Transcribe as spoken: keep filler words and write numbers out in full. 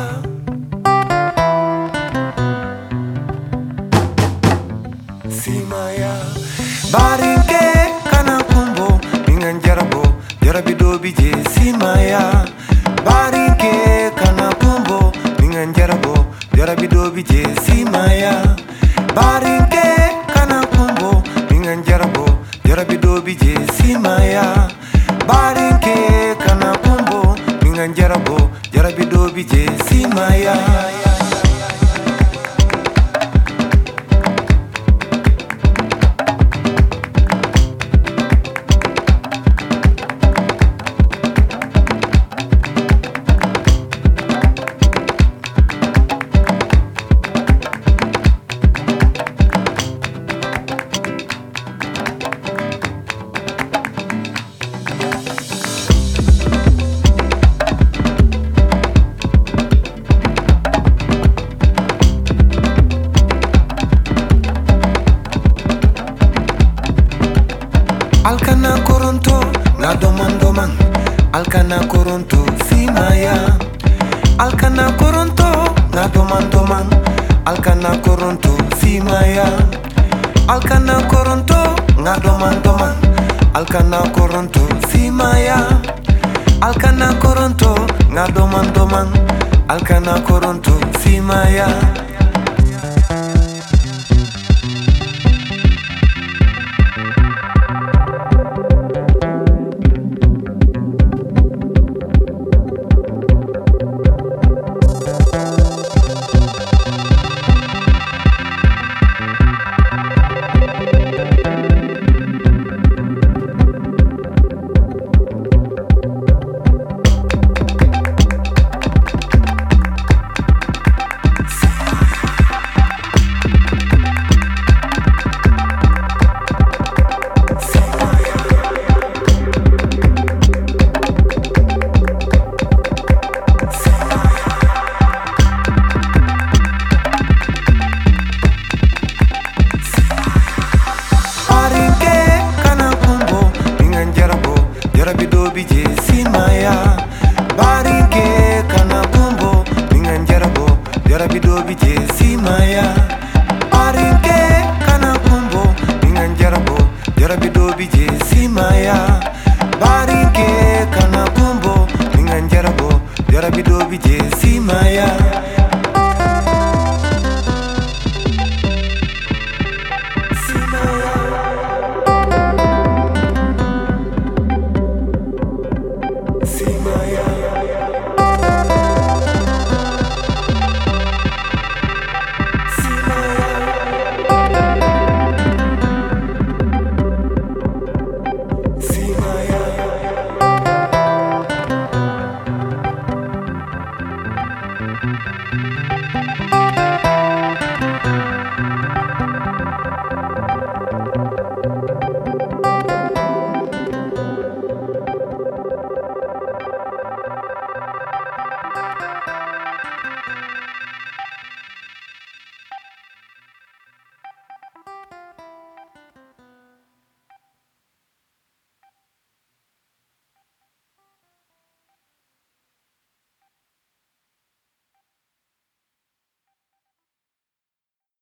Simaya barinke kana kumbo ningan jarabo jarabi dobi je Simaya barinke kana kumbo ningan jarabo jarabi dobi je Simaya barinke kana kumbo ningan jarabo jarabi dobi je Simaya barinke kana kumbo ningan jarabo jarabi dobi je Simaya. Alkana koronto na doman doman Alkana koronto Simaya Alkana koronto na doman doman Alkana koronto Simaya Alkana koronto na doman doman Alkana koronto Simaya Alkana koronto na doman doman Alkana koronto Simaya. Jarabi dobi je Simaya barinke kana kumbo ningan jarabo jarabi dobi je Simaya barinke kana kumbo ningan jarabo jarabi dobi je Simaya barinke kana kumbo ningan jarabo jarabi dobi je Simaya. Simaya.